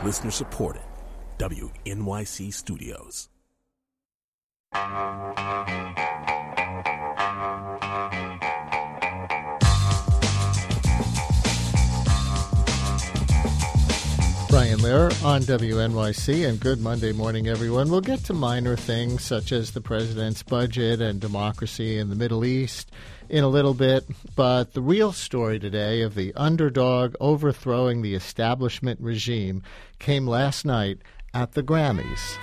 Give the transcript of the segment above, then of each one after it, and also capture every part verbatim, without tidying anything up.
Listener supported. W N Y C Studios. Brian Lehrer on W N Y C, and good Monday morning, everyone. We'll get to minor things such as the president's budget and democracy in the Middle East in a little bit, but the real story today of the underdog overthrowing the establishment regime came last night at the Grammys.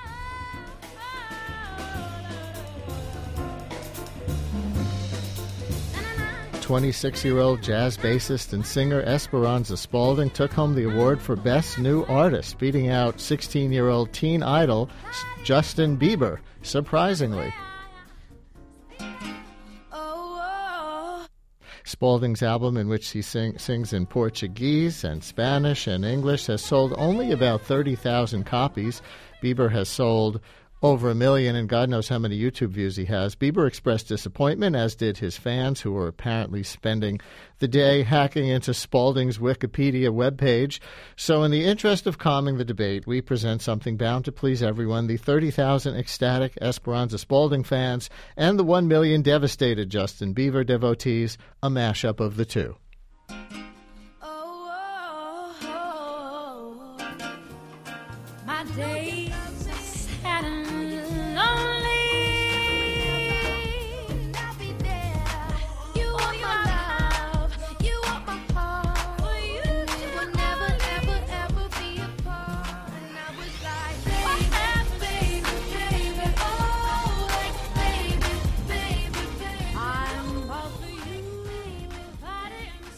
twenty-six-year-old jazz bassist and singer Esperanza Spalding took home the award for Best New Artist, beating out sixteen-year-old teen idol Justin Bieber, surprisingly. Spalding's album, in which he sing, sings in Portuguese and Spanish and English, has sold only about thirty thousand copies. Bieber has sold over a million, and God knows how many YouTube views he has. Bieber expressed disappointment, as did his fans, who were apparently spending the day hacking into Spalding's Wikipedia webpage. So in the interest of calming the debate, we present something bound to please everyone: the thirty thousand ecstatic Esperanza Spalding fans and the one million devastated Justin Bieber devotees, a mashup of the two. Oh, oh, oh, my days had an lonely. I'll be there. You want my love, you want my heart. We will never, ever, ever be apart. And I was like, baby, baby, baby, oh, baby, baby, baby. I'm all for you, body and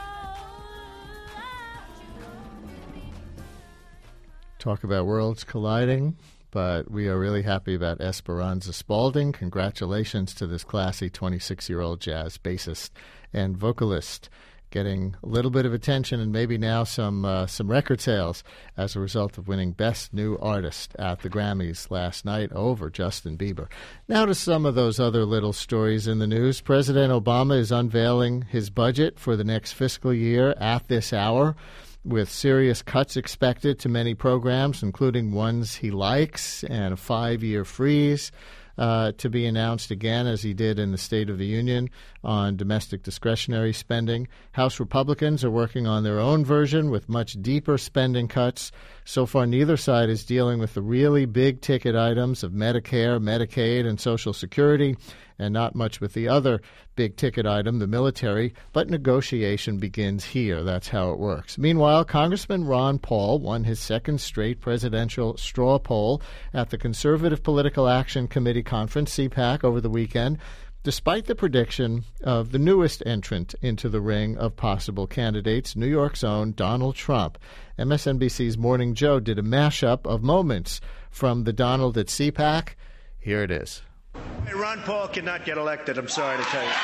soul. Talk about worlds colliding. But we are really happy about Esperanza Spalding. Congratulations to this classy twenty-six-year-old jazz bassist and vocalist, getting a little bit of attention and maybe now some uh, some record sales as a result of winning Best New Artist at the Grammys last night over Justin Bieber. Now to some of those other little stories in the news. President Obama is unveiling his budget for the next fiscal year at this hour, with serious cuts expected to many programs, including ones he likes, and a five-year freeze uh, to be announced again, as he did in the State of the Union, on domestic discretionary spending. House Republicans are working on their own version with much deeper spending cuts. So far, neither side is dealing with the really big-ticket items of Medicare, Medicaid, and Social Security, and not much with the other big-ticket item, the military, but negotiation begins here. That's how it works. Meanwhile, Congressman Ron Paul won his second straight presidential straw poll at the Conservative Political Action Committee Conference, C PAC, over the weekend, despite the prediction of the newest entrant into the ring of possible candidates, New York's own Donald Trump. M S N B C's Morning Joe did a mashup of moments from the Donald at C PAC. Here it is. Hey, Ron Paul cannot get elected, I'm sorry to tell you.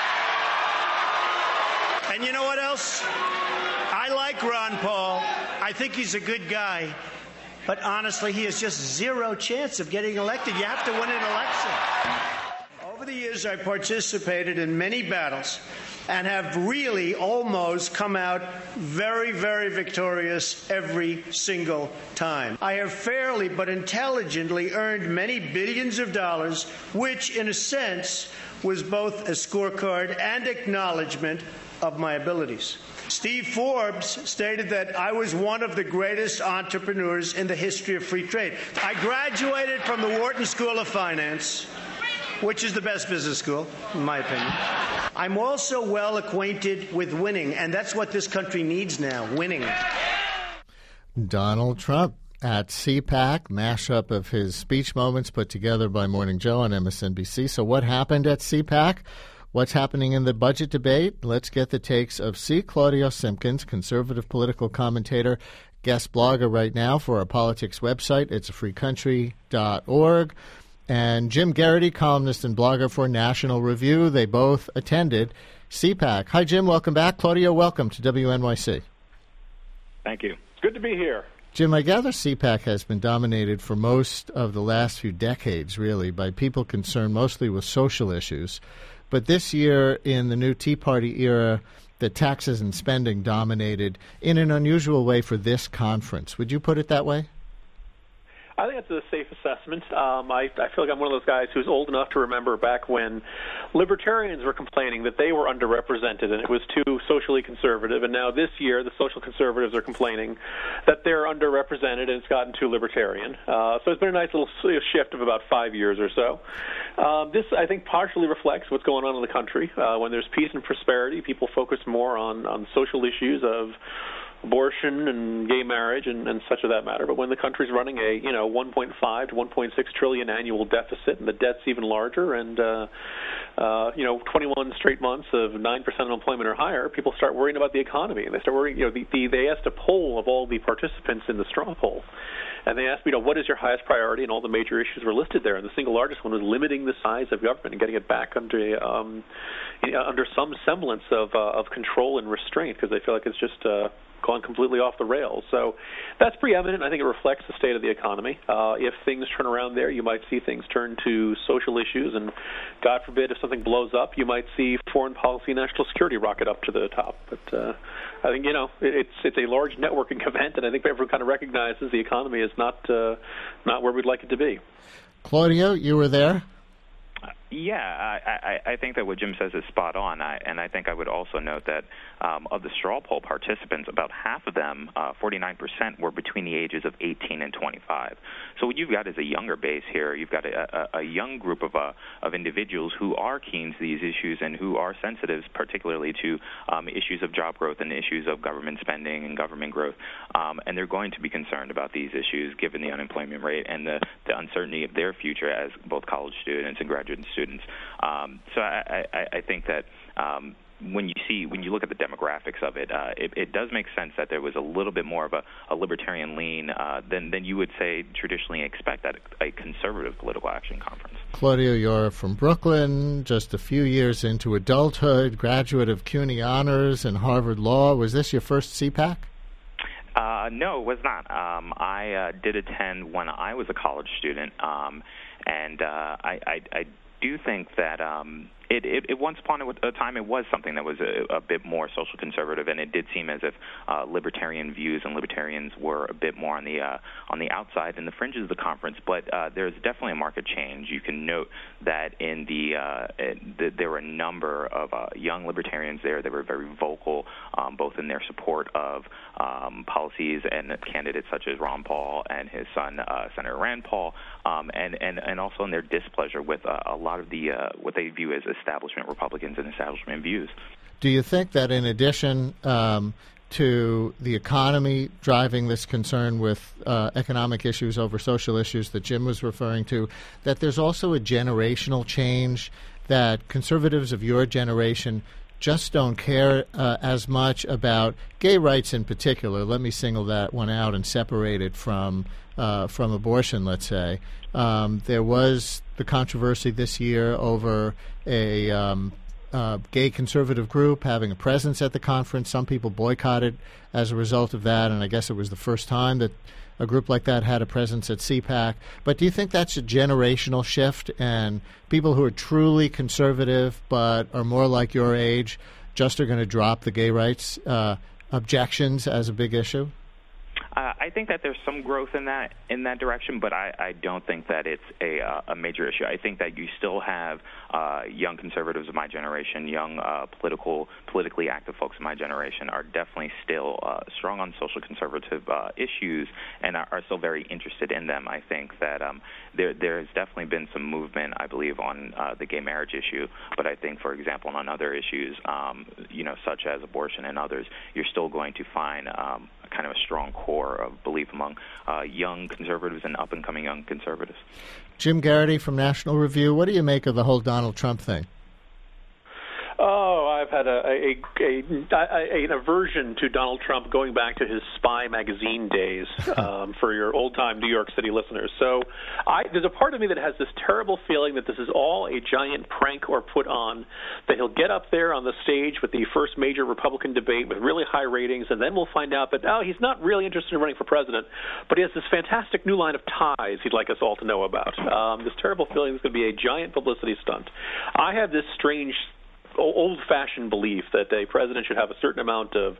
And you know what else? I like Ron Paul. I think he's a good guy. But honestly, he has just zero chance of getting elected. You have to win an election. Over the years, I participated in many battles and have really almost come out very, very victorious every single time. I have fairly but intelligently earned many billions of dollars, which, in a sense, was both a scorecard and acknowledgement of my abilities. Steve Forbes stated that I was one of the greatest entrepreneurs in the history of free trade. I graduated from the Wharton School of Finance, which is the best business school, in my opinion. I'm also well acquainted with winning, and that's what this country needs now, winning. Donald Trump at C PAC, mashup of his speech moments put together by Morning Joe on M S N B C. So what happened at C PAC? What's happening in the budget debate? Let's get the takes of C. Claudio Simpkins, conservative political commentator, guest blogger right now for our politics website. It's a free country dot org. And Jim Garrity, columnist and blogger for National Review. They both attended C PAC. Hi, Jim. Welcome back. Claudio, welcome to W N Y C. Thank you. It's good to be here. Jim, I gather C PAC has been dominated for most of the last few decades, really, by people concerned mostly with social issues. But this year, in the new Tea Party era, that taxes and spending dominated in an unusual way for this conference. Would you put it that way? I think that's a safe assessment. Um, I, I feel like I'm one of those guys who's old enough to remember back when libertarians were complaining that they were underrepresented and it was too socially conservative, and now this year the social conservatives are complaining that they're underrepresented and it's gotten too libertarian. Uh, so it's been a nice little shift of about five years or so. Um, this, I think, partially reflects what's going on in the country. Uh, when there's peace and prosperity, people focus more on, on social issues of abortion and gay marriage and, and such of that matter. But when the country's running a, you know, one point five to one point six trillion annual deficit, and the debt's even larger, and, uh, uh, you know, twenty-one straight months of nine percent unemployment or higher, people start worrying about the economy. And they start worrying, you know, the, the, they asked a poll of all the participants in the straw poll. And they asked, you know, what is your highest priority? And all the major issues were listed there. And the single largest one was limiting the size of government and getting it back under um, under some semblance of uh, of control and restraint, because they feel like it's just uh, gone completely off the rails. So that's preeminent. I think it reflects the state of the economy. Uh, if things turn around there, you might see things turn to social issues. And God forbid, if something blows up, you might see foreign policy and national security rocket up to the top. But uh, I think, you know, it's it's a large networking event, and I think everyone kind of recognizes the economy is not uh, not where we'd like it to be. Claudio, you were there? Yeah, I, I, I think that what Jim says is spot on, I, and I think I would also note that um, of the straw poll participants, about half of them, uh, forty-nine percent, were between the ages of eighteen and twenty-five. So what you've got is a younger base here. You've got a, a, a young group of uh, of individuals who are keen to these issues and who are sensitive, particularly to um, issues of job growth and issues of government spending and government growth, um, and they're going to be concerned about these issues given the unemployment rate and the, the uncertainty of their future as both college students and graduate students. Um, so I, I, I think that um, when you see, when you look at the demographics of it, uh, it, it does make sense that there was a little bit more of a, a libertarian lean uh, than, than you would say traditionally expect at a conservative political action conference. Claudio, you're from Brooklyn, just a few years into adulthood, graduate of CUNY Honors and Harvard Law. Was this your first C PAC? Uh, no, it was not. Um, I uh, did attend when I was a college student, um, and uh, I, I, I do think that um, it, it, it once upon a time it was something that was a, a bit more social conservative, and it did seem as if uh, libertarian views and libertarians were a bit more on the uh, on the outside in the fringes of the conference. But uh, there's definitely a market change. You can note that in the, uh, the there were a number of uh, young libertarians there that were very vocal, um, both in their support of um, policies and candidates such as Ron Paul and his son uh, Senator Rand Paul, um, and, and and also in their displeasure with uh, a lot of the uh, what they view as establishment Republicans and establishment views. Do you think that in addition um, to the economy driving this concern with uh, economic issues over social issues that Jim was referring to, that there's also a generational change, that conservatives of your generation just don't care uh, as much about gay rights in particular? Let me single that one out and separate it from uh, from abortion, let's say. Um, there was the controversy this year over a um, uh, gay conservative group having a presence at the conference. Some people boycotted as a result of that, and I guess it was the first time that a group like that had a presence at C PAC. But do you think that's a generational shift, and people who are truly conservative but are more like your age just are going to drop the gay rights uh, objections as a big issue? Uh, I think that there's some growth in that in that direction, but I, I don't think that it's a, uh, a major issue. I think that you still have uh, young conservatives of my generation, young uh, political, politically active folks of my generation are definitely still uh, strong on social conservative uh, issues and are, are still very interested in them. I think that um, there there has definitely been some movement, I believe, on uh, the gay marriage issue, but I think, for example, on other issues, um, you know, such as abortion and others, you're still going to find um, kind of a strong core of belief among uh, young conservatives and up-and-coming young conservatives. Jim Garrity from National Review, what do you make of the whole Donald Trump thing? Oh, I've had a, a, a, a, an aversion to Donald Trump going back to his Spy magazine days um, for your old-time New York City listeners. So I, there's a part of me that has this terrible feeling that this is all a giant prank or put on, that he'll get up there on the stage with the first major Republican debate with really high ratings, and then we'll find out that, oh, he's not really interested in running for president, but he has this fantastic new line of ties he'd like us all to know about. Um, this terrible feeling is going to be a giant publicity stunt. I have this strange old-fashioned belief that a president should have a certain amount of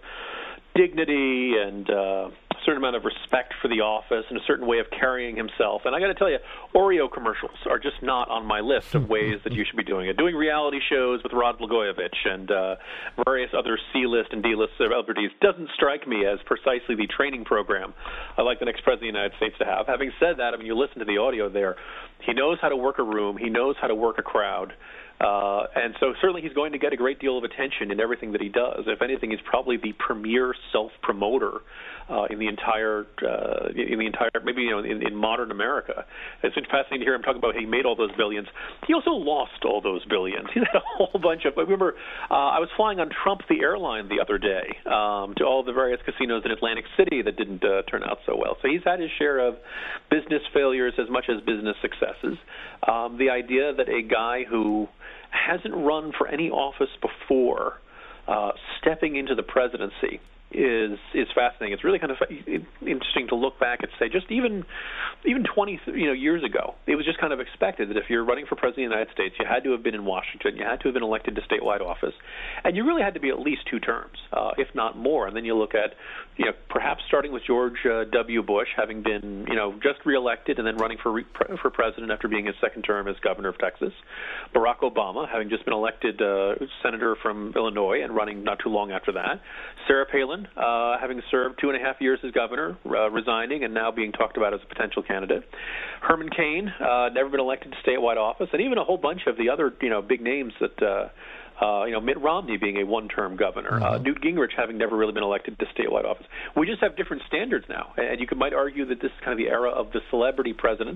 dignity and uh, a certain amount of respect for the office and a certain way of carrying himself. And I got to tell you, Oreo commercials are just not on my list of ways that you should be doing it. Doing reality shows with Rod Blagojevich and uh, various other C-list and D-list celebrities doesn't strike me as precisely the training program I'd like the next president of the United States to have. Having said that, I mean, you listen to the audio there. He knows how to work a room. He knows how to work a crowd. Uh, and so certainly he's going to get a great deal of attention in everything that he does. If anything, he's probably the premier self-promoter uh, in the entire, uh, in the entire, maybe you know, in, in modern America. It's been fascinating to hear him talk about how he made all those billions. He also lost all those billions. He had a whole bunch of. I remember uh, I was flying on Trump the airline the other day um, to all the various casinos in Atlantic City that didn't uh, turn out so well. So he's had his share of business failures as much as business successes. Um, the idea that a guy who hasn't run for any office before, uh, stepping into the presidency is is fascinating. It's really kind of interesting to look back and say, just even even twenty you know years ago, it was just kind of expected that if you're running for president of the United States, you had to have been in Washington, you had to have been elected to statewide office, and you really had to be at least two terms, uh, if not more. And then you look at, you know, perhaps starting with George uh, W. Bush, having been, you know, just reelected and then running for re- for president after being his second term as governor of Texas. Barack Obama, having just been elected uh, senator from Illinois and running not too long after that. Sarah Palin, uh, having served two and a half years as governor, uh, resigning and now being talked about as a potential candidate. Herman Cain, uh, never been elected to statewide office, and even a whole bunch of the other, you know, big names that. Uh, Uh, you know, Mitt Romney being a one-term governor, mm-hmm. uh, Newt Gingrich having never really been elected to statewide office. We just have different standards now, and you could, might argue that this is kind of the era of the celebrity president.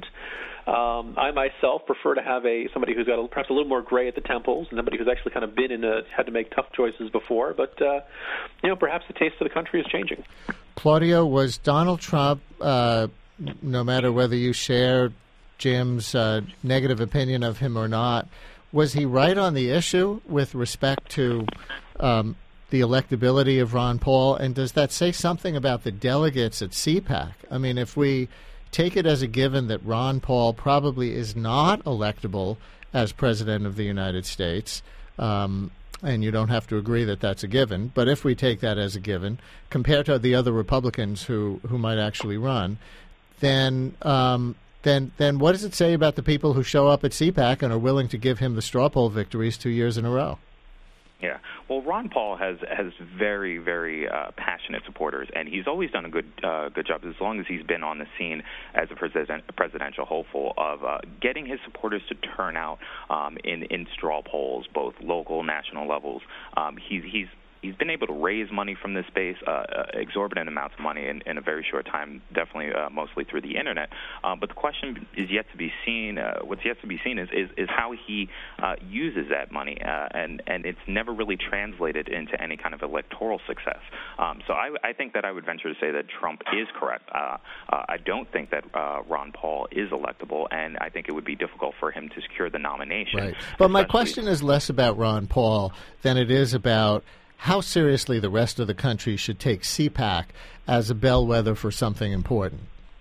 Um, I myself prefer to have a somebody who's got a, perhaps a little more gray at the temples, and somebody who's actually kind of been in a had to make tough choices before. But uh, you know, perhaps the taste of the country is changing. Claudio, was Donald Trump, uh, no matter whether you share Jim's uh, negative opinion of him or not, was he right on the issue with respect to um, the electability of Ron Paul? And does that say something about the delegates at C PAC? I mean, if we take it as a given that Ron Paul probably is not electable as president of the United States, um, and you don't have to agree that that's a given, but if we take that as a given, compared to the other Republicans who, who might actually run, then um, Then, then what does it say about the people who show up at C PAC and are willing to give him the straw poll victories two years in a row? Yeah. Well, Ron Paul has has very, very uh, passionate supporters, and he's always done a good uh, good job, as long as he's been on the scene as a president, presidential hopeful, of uh, getting his supporters to turn out um, in, in straw polls, both local, national levels. Um, he's he's He's been able to raise money from this base, uh, uh, exorbitant amounts of money in, in a very short time, definitely uh, mostly through the Internet. Uh, but the question is yet to be seen. Uh, what's yet to be seen is, is, is how he uh, uses that money, uh, and, and it's never really translated into any kind of electoral success. Um, so I, I think that I would venture to say that Trump is correct. Uh, uh, I don't think that uh, Ron Paul is electable, and I think it would be difficult for him to secure the nomination. Right. But my question is less about Ron Paul than it is about how seriously the rest of the country should take C PAC as a bellwether for something important.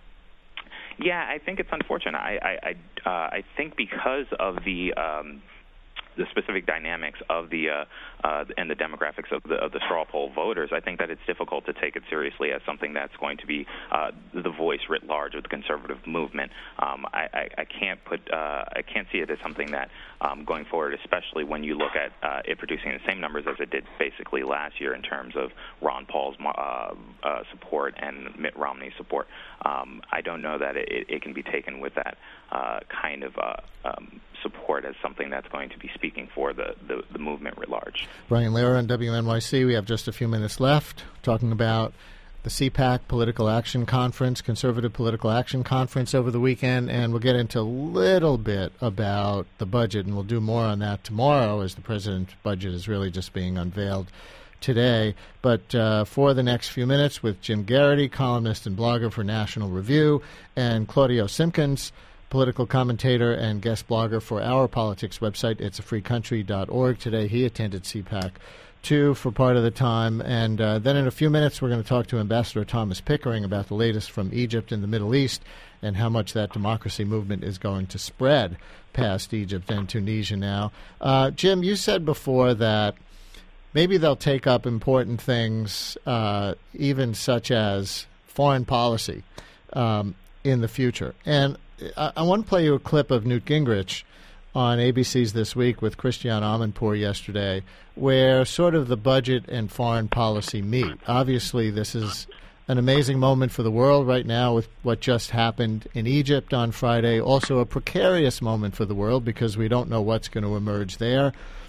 Yeah, I think it's unfortunate. I I I, uh, I think because of the um, the specific dynamics of the uh, uh, and the demographics of the, of the straw poll voters, I think that it's difficult to take it seriously as something that's going to be uh, the voice writ large of the conservative movement. Um, I, I, I can't put uh, I can't see it as something that um, going forward, especially when you look at uh, it producing the same numbers as it did basically last year in terms of Ron Paul's uh, uh, support and Mitt Romney's support. Um, I don't know that it, it can be taken with that uh, kind of uh, um, support as something that's going to be speaking for the, the, the movement writ large. Brian Lehrer on W N Y C. We have just a few minutes left talking about the C PAC Political Action Conference, Conservative Political Action Conference over the weekend, and we'll get into a little bit about the budget, and we'll do more on that tomorrow as the president's budget is really just being unveiled today. But uh, for the next few minutes with Jim Garrity, columnist and blogger for National Review, and Claudio Simpkins, political commentator and guest blogger for our politics website, it's a free country dot org. Today he attended C PAC too, for part of the time. And uh, then in a few minutes, we're going to talk to Ambassador Thomas Pickering about the latest from Egypt and the Middle East and how much that democracy movement is going to spread past Egypt and Tunisia now. Uh, Jim, you said before that maybe they'll take up important things, uh, even such as foreign policy, um, in the future. And I, I want to play you a clip of Newt Gingrich on A B C's This Week with Christiane Amanpour yesterday, where sort of the budget and foreign policy meet. Obviously, this is an amazing moment for the world right now with what just happened in Egypt on Friday. Also a precarious moment for the world because we don't know what's going to emerge there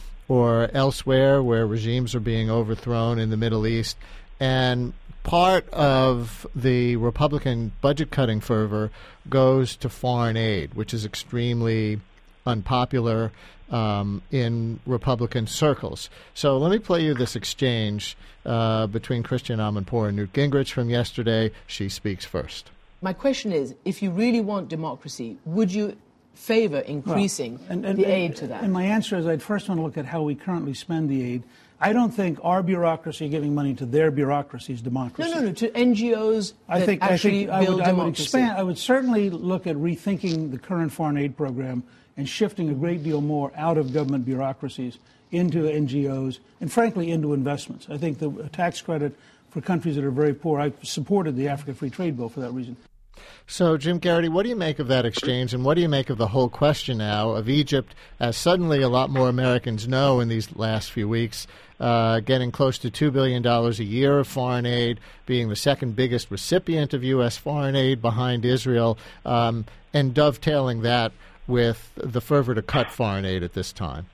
or elsewhere where regimes are being overthrown in the Middle East. And part of the Republican budget-cutting fervor goes to foreign aid, which is extremely unpopular um, in Republican circles. So let me play you this exchange uh, between Christiane Amanpour and Newt Gingrich from yesterday. She speaks first. My question is, if you really want democracy, would you favor increasing well, and, and, the and, aid to that? And my answer is I'd first want to look at how we currently spend the aid. I don't think our bureaucracy giving money to their bureaucracy is democracy. No, no, no, to N G Os that I think, actually I think build I would, I would democracy. expand. I would certainly look at rethinking the current foreign aid program and shifting a great deal more out of government bureaucracies into N G Os and, frankly, into investments. I think the tax credit for countries that are very poor, I supported the Africa Free Trade Bill for that reason. So, Jim Garrity, what do you make of that exchange, and what do you make of the whole question now of Egypt, as suddenly a lot more Americans know in these last few weeks, uh, getting close to two billion dollars a year of foreign aid, being the second biggest recipient of U S foreign aid behind Israel, um, and dovetailing that with the fervor to cut foreign aid at this time?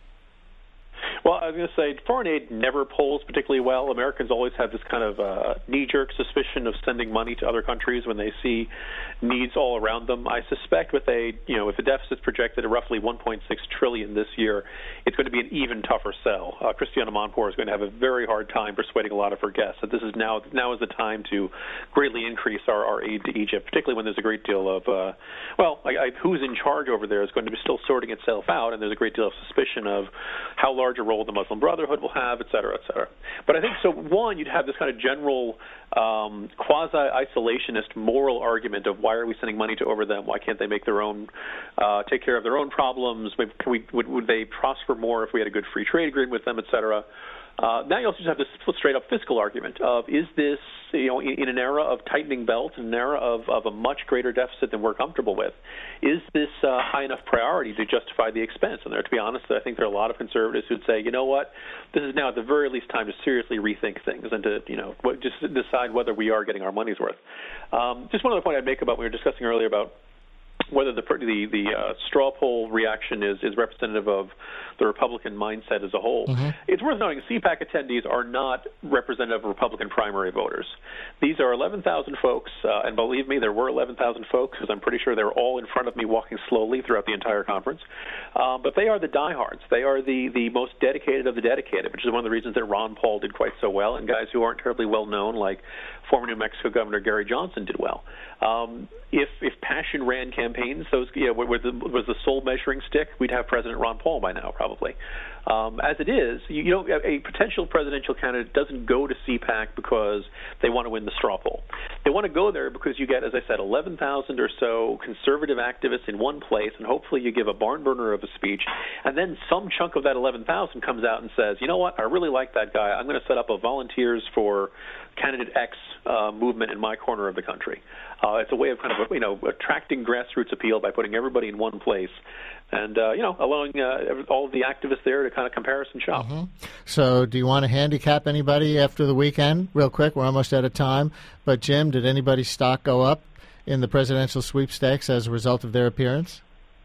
Well, I was going to say foreign aid never polls particularly well. Americans always have this kind of uh, knee-jerk suspicion of sending money to other countries when they see needs all around them. I suspect with a, you know, if the deficit's projected at roughly one point six trillion dollars this year, it's going to be an even tougher sell. Uh, Christiane Amanpour is going to have a very hard time persuading a lot of her guests that this is now now is the time to greatly increase our, our aid to Egypt, particularly when there's a great deal of, uh, well, I, I, who's in charge over there is going to be still sorting itself out, and there's a great deal of suspicion of how large a role the Muslim Brotherhood will have, et cetera, et cetera. But I think, so one, you'd have this kind of general um, quasi-isolationist moral argument of why are we sending money to over them? Why can't they make their own, uh, take care of their own problems? Maybe, can we, would, would they prosper more if we had a good free trade agreement with them, et cetera? Uh, now you also just have this straight-up fiscal argument of, is this, you know, in, in an era of tightening belts, in an era of, of a much greater deficit than we're comfortable with, is this uh, high enough priority to justify the expense? And there, to be honest, I think there are a lot of conservatives who'd say, you know what, this is now at the very least time to seriously rethink things and to, you know, just decide whether we are getting our money's worth. Um, just one other point I'd make about what we were discussing earlier about whether the the, the uh, straw poll reaction is, is representative of the Republican mindset as a whole. Mm-hmm. It's worth noting C PAC attendees are not representative of Republican primary voters. These are eleven thousand folks, uh, and believe me, there were eleven thousand folks, because I'm pretty sure they were all in front of me walking slowly throughout the entire conference. Uh, but they are the diehards. They are the, the most dedicated of the dedicated, which is one of the reasons that Ron Paul did quite so well, and guys who aren't terribly well known, like former New Mexico Governor Gary Johnson, did well. Um, if if passion ran campaigns, those you know, was the, was the sole measuring stick, we'd have President Ron Paul by now, probably. Um, as it is, you, you know, a potential presidential candidate doesn't go to C PAC because they want to win the straw poll. They want to go there because you get, as I said, eleven thousand or so conservative activists in one place, and hopefully you give a barn burner of a speech, and then some chunk of that eleven thousand comes out and says, you know what, I really like that guy. I'm going to set up a Volunteers for Candidate X uh, movement in my corner of the country. Uh, it's a way of kind of, you know, attracting grassroots appeal by putting everybody in one place and, uh, you know, allowing uh, all of the activists there to kind of comparison shop. Mm-hmm. So do you want to handicap anybody after the weekend? Real quick, we're almost out of time. But, Jim, did anybody's stock go up in the presidential sweepstakes as a result of their appearance?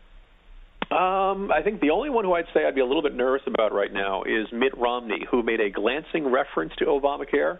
Um, I think the only one who I'd say I'd be a little bit nervous about right now is Mitt Romney, who made a glancing reference to Obamacare.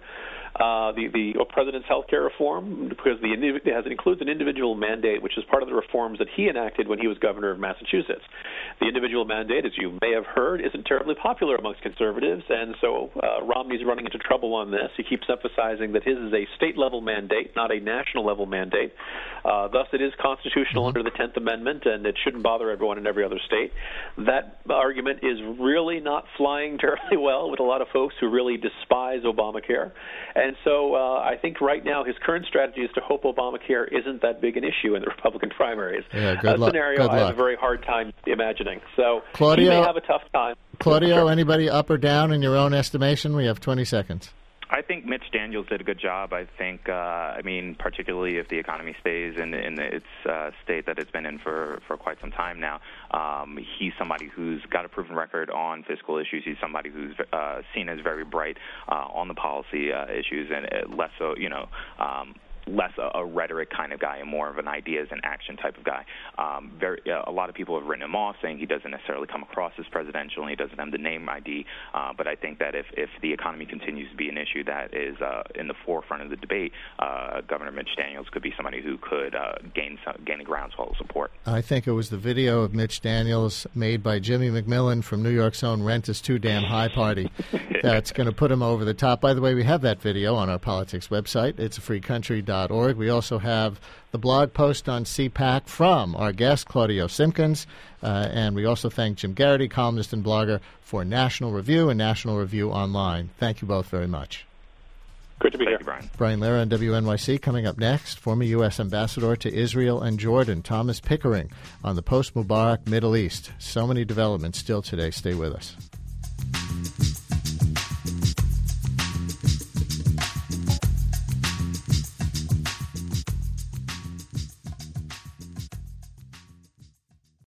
uh, the, the president's health care reform, because the, it, has, it includes an individual mandate, which is part of the reforms that he enacted when he was governor of Massachusetts. The individual mandate, as you may have heard, isn't terribly popular amongst conservatives, and so uh, Romney's running into trouble on this. He keeps emphasizing that his is a state-level mandate, not a national-level mandate. Uh, thus, it is constitutional under the tenth Amendment, and it shouldn't bother everyone in every other state. That argument is really not flying terribly well with a lot of folks who really despise Obamacare. And so uh, I think right now his current strategy is to hope Obamacare isn't that big an issue in the Republican primaries. Yeah, good a luck. scenario Good I have luck. a very hard time imagining. So Claudio, he may have a tough time. Claudio, Sure. anybody up or down in your own estimation? We have twenty seconds. I think Mitch Daniels did a good job. I think, uh, I mean, particularly if the economy stays in, in its uh, state that it's been in for, for quite some time now. Um, he's somebody who's got a proven record on fiscal issues. He's somebody who's uh, seen as very bright uh, on the policy uh, issues, and uh, less so, you know, um, less a, a rhetoric kind of guy and more of an ideas and action type of guy. Um, very, uh, a lot of people have written him off, saying he doesn't necessarily come across as presidential and he doesn't have the name I D. Uh, but I think that if, if the economy continues to be an issue that is uh, in the forefront of the debate, uh, Governor Mitch Daniels could be somebody who could uh, gain some, gain a groundswell of support. I think it was the video of Mitch Daniels made by Jimmy McMillan from New York's own Rent is Too Damn High party that's going to put him over the top. By the way, we have that video on our politics website. It's a free country dot org. We also have the blog post on C PAC from our guest, Claudio Simpkins. Uh, and we also thank Jim Garrity, columnist and blogger for National Review and National Review Online. Thank you both very much. Good to be Thank here. you, Brian. Brian Lehrer on W N Y C. Coming up next, former U S Ambassador to Israel and Jordan, Thomas Pickering, on the post-Mubarak Middle East. So many developments still today. Stay with us.